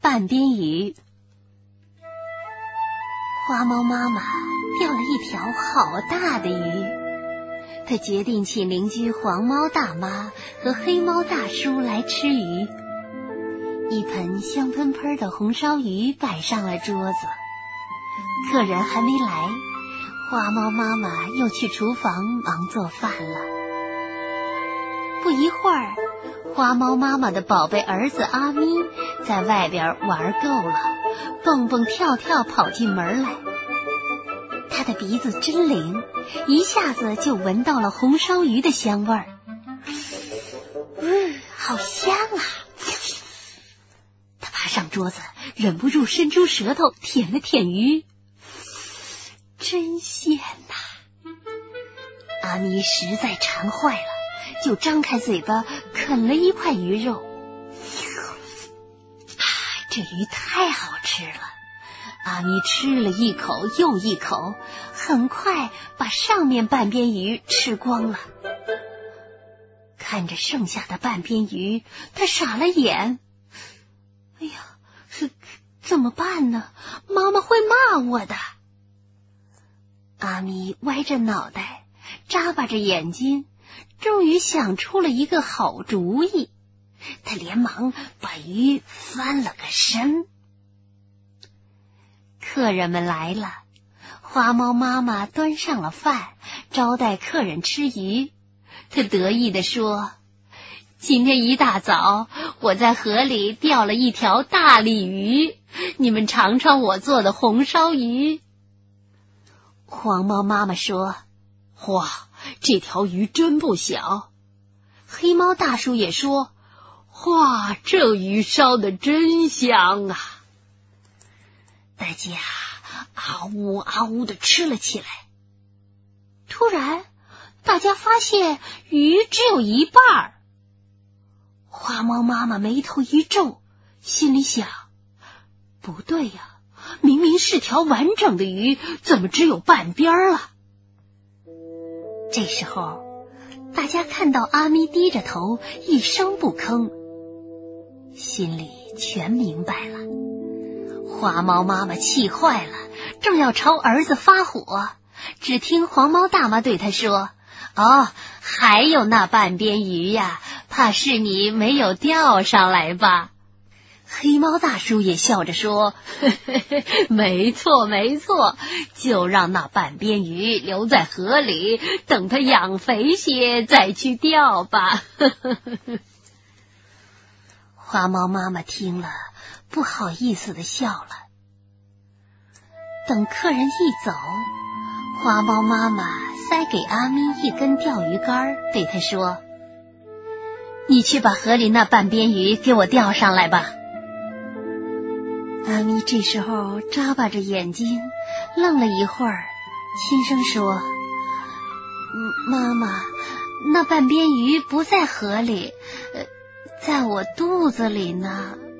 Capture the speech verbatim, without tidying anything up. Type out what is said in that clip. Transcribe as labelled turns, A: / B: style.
A: 半边鱼。花猫妈妈钓了一条好大的鱼，她决定请邻居黄猫大妈和黑猫大叔来吃鱼。一盆香喷喷的红烧鱼摆上了桌子，客人还没来，花猫妈妈又去厨房忙做饭了。不一会儿，花猫妈妈的宝贝儿子阿咪在外边玩够了，蹦蹦跳跳跑进门来。他的鼻子真灵，一下子就闻到了红烧鱼的香味儿。嗯，好香啊！他爬上桌子，忍不住伸出舌头舔了舔鱼，真鲜呐！阿咪实在馋坏了，就张开嘴巴啃了一块鱼肉。啊，这鱼太好吃了！阿咪吃了一口又一口，很快把上面半边鱼吃光了。看着剩下的半边鱼，他傻了眼。哎呀，是怎么办呢？妈妈会骂我的。阿咪歪着脑袋，眨巴着眼睛，终于想出了一个好主意。他连忙把鱼翻了个身。客人们来了，花猫妈妈端上了饭，招待客人吃鱼。她得意地说：今天一大早，我在河里钓了一条大鲤鱼，你们尝尝我做的红烧鱼。黄猫妈妈说：哇，这条鱼真不小。黑猫大叔也说：哇，这鱼烧得真香啊！大家啊呜啊呜地吃了起来。突然，大家发现鱼只有一半儿。花猫妈妈眉头一皱，心里想：不对呀，明明是条完整的鱼，怎么只有半边儿了？这时候，大家看到阿咪低着头，一声不吭，心里全明白了。花猫妈妈气坏了，正要朝儿子发火，只听黄猫大妈对他说：哦，还有那半边鱼呀，怕是你没有钓上来吧？黑猫大叔也笑着说：呵呵呵，没错没错，就让那半边鱼留在河里，等它养肥些再去钓吧。呵呵呵。花猫妈妈听了，不好意思地笑了。等客人一走，花猫妈妈塞给阿咪一根钓鱼竿，对他说：你去把河里那半边鱼给我钓上来吧。阿咪这时候眨巴着眼睛，愣了一会儿，轻声说：妈妈，那半边鱼不在河里，呃，在我肚子里呢。